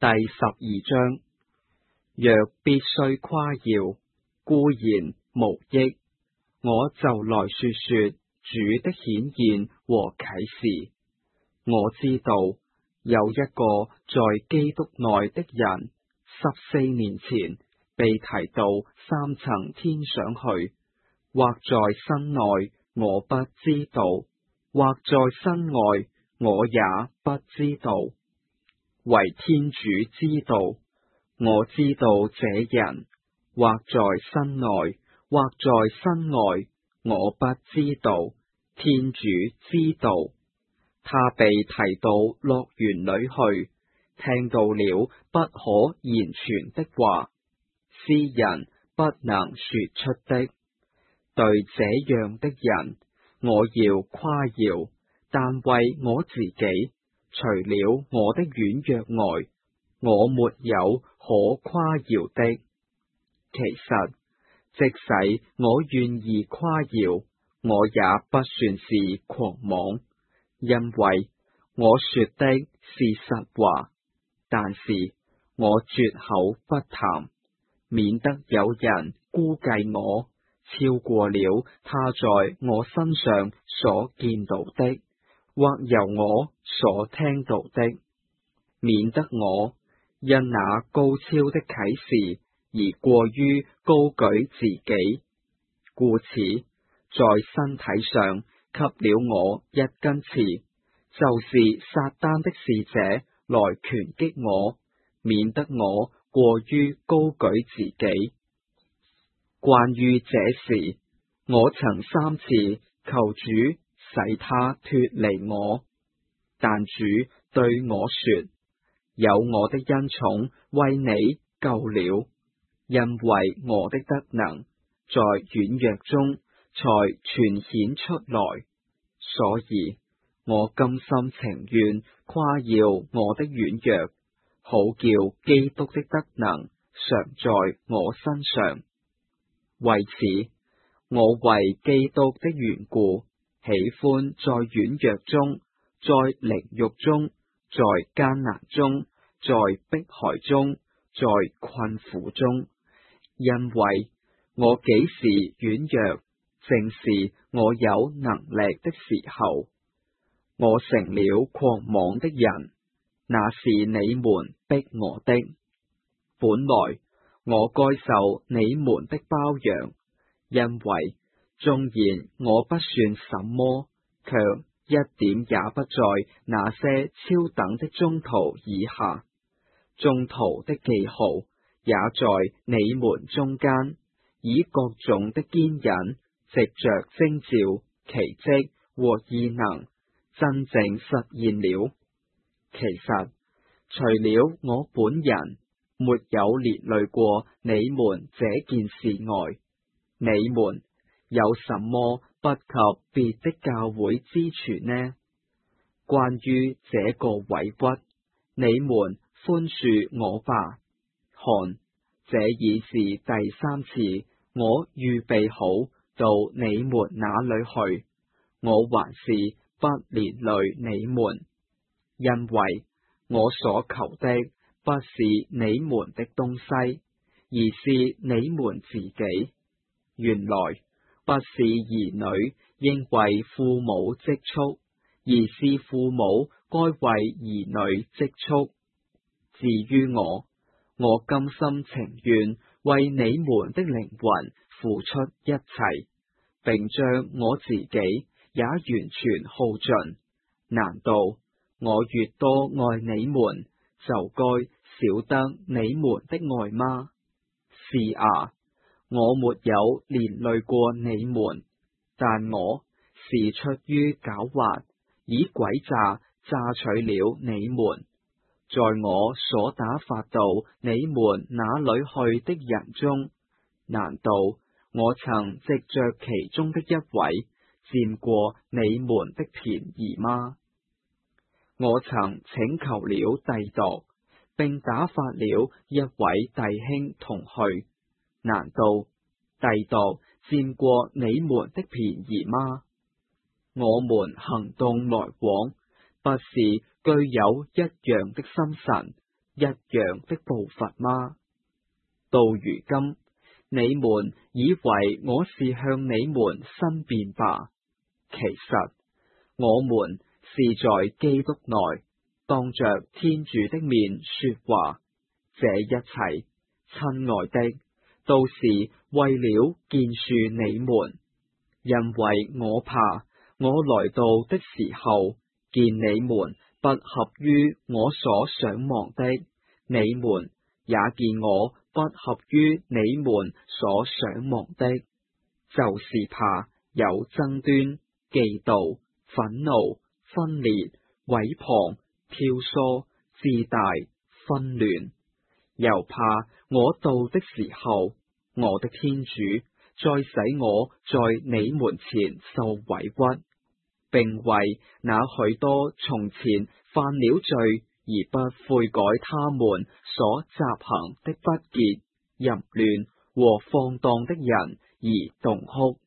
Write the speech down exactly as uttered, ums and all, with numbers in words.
第十二章。若必須誇耀，固然無益，我就來說說主的顯現和啟示。我知道有一個在基督內的人，十四年前被提到三層天上去，或在身內，我不知道，或在身外，我也不知道，唯天主知道。我知道這人，或在身內，或在身外，我不知道，天主知道。他被提到樂園裏去，聽到了不可言傳的話，是人不能說出的。對這樣的人，我要誇耀，但為我自己，除了我的軟弱外，我沒有可誇耀的。其實，即使我願意誇耀，我也不算是狂妄，因為我說的是實話，但是我絕口不談，免得有人估計我超過了他在我身上所見到的，或由我所聽到的，免得我因那高超的啟示而過於高舉自己，故此在身體上給了我一根刺，就是撒旦的使者來拳擊我，免得我過於高舉自己。關於這事，我曾三次求主使他脫離我，但主對我說：有我的恩寵為你夠了，因為我的德能在軟弱中才全顯出來。所以我甘心情願誇耀我的軟弱，好叫基督的德能常在我身上。為此，我為基督的緣故，喜歡在軟弱中，在凌辱中，在艱難中，在迫害中，在困苦中，因為我幾時軟弱，正是我有能力的時候。我成了狂妄的人，那是你們逼我的。本來我該受你們的包養，因為縱然我不算什麼，卻一點也不在那些超等的宗徒以下。宗徒的記號也在你們中間，以各種的堅忍，藉着徵兆、奇蹟和異能，真正實現了。其實，除了我本人，沒有連累過你們這件事外，你們有什麼不及別的教會之處呢？關於這個委屈，你們寬恕我吧。看，這已是第三次我預備好到你們那裏去，我還是不連累你們，因為我所求的不是你們的東西，而是你們自己。原來不是兒女應為父母積蓄，而是父母該為兒女積蓄。至於我，我甘心情願為你們的靈魂付出一切，並將我自己也完全耗盡。難道我越多愛你們，就該少得你們的愛嗎？是啊，我沒有連累過你們，但我是出於狡猾，以詭詐詐取了你們。在我所打發到你們那裏去的人中，難道我曾藉着其中的一位佔過你們的便宜嗎？我曾請求了弟鐸，並打發了一位弟兄同去，難道弟鐸佔過你們的便宜嗎？我們行動來往，不是具有一樣的心神， 一樣的步伐嗎？到如今，你們以為我是向你們申辯吧？其實我們是在基督內，當着天主的面說話。這一切，親愛的，都是為了建樹你們，因為我怕我來到的時候，見你們不合於我所想望的，你們也見我不合於你們所想望的，就是怕有爭端、嫉妒、憤怒、分裂、毀謗、挑唆、自大、紛亂，又怕我到的時候，我的天主再使我在你們前受委屈，並為那許多從前犯了罪而不悔改他們所習行的不潔、淫亂和放蕩的人而慟哭。